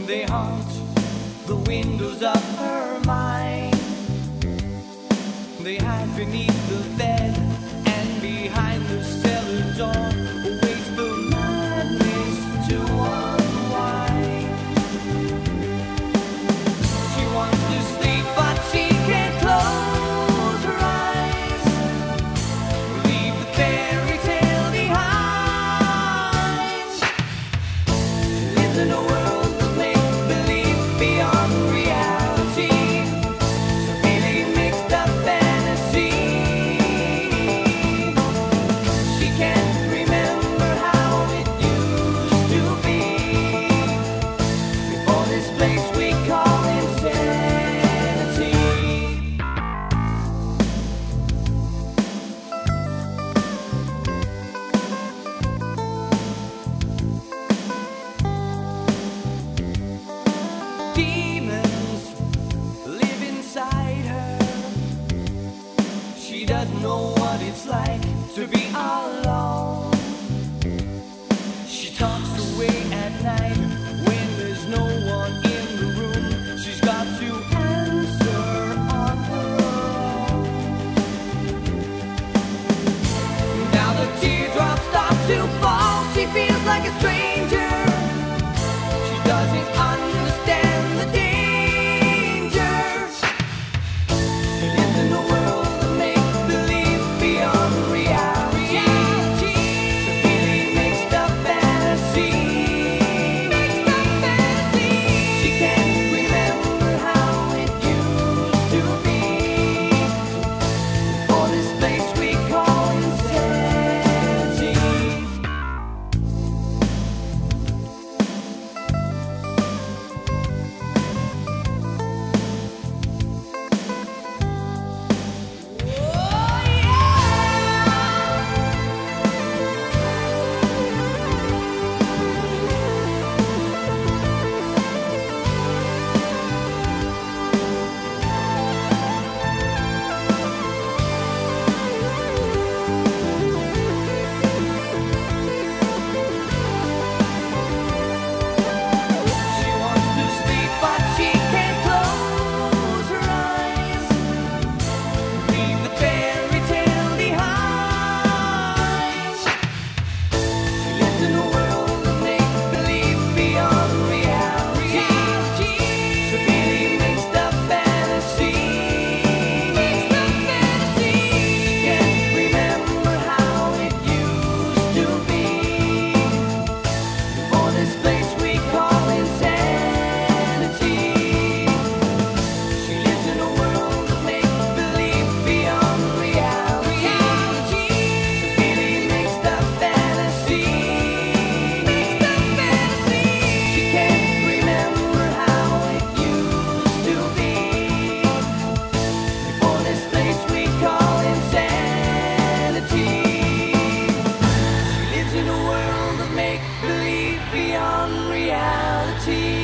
They haunt the windows of her mind. They hide beneath the bed and behind the cellar door. Awaits the madness to unwind. She wants to sleep but she can't close her eyes. Leave the fairy tale behind. She lives in a world of make-believe beyond reality. It's a really mixed up fantasy. She can't remember how it used to be before this place we call insanity. Demons live inside her. She doesn't know what it's like to be alone. She talks away at night when there's no one in the room. She's got to answer on her own. Now the teardrops start to fall. She feels like a stranger. She doesn't understand the dangers. She lives in a world of make-believe beyond reality. It's a really mixed up fantasy. She can't remember how it used to be before this place we call insanity. She wants to sleep but she can't close her eyes. Leave the fairy tale behind. She lives in a world of make-believe beyond reality. It's a really mixed up fantasy. She can't remember how it used to be before this place we call insanity. She lives in a world of make-believe beyond reality. It's a really mixed up fantasy. She can't remember how it used to be before this place we call insanity. She lives in a world of make-believe beyond reality.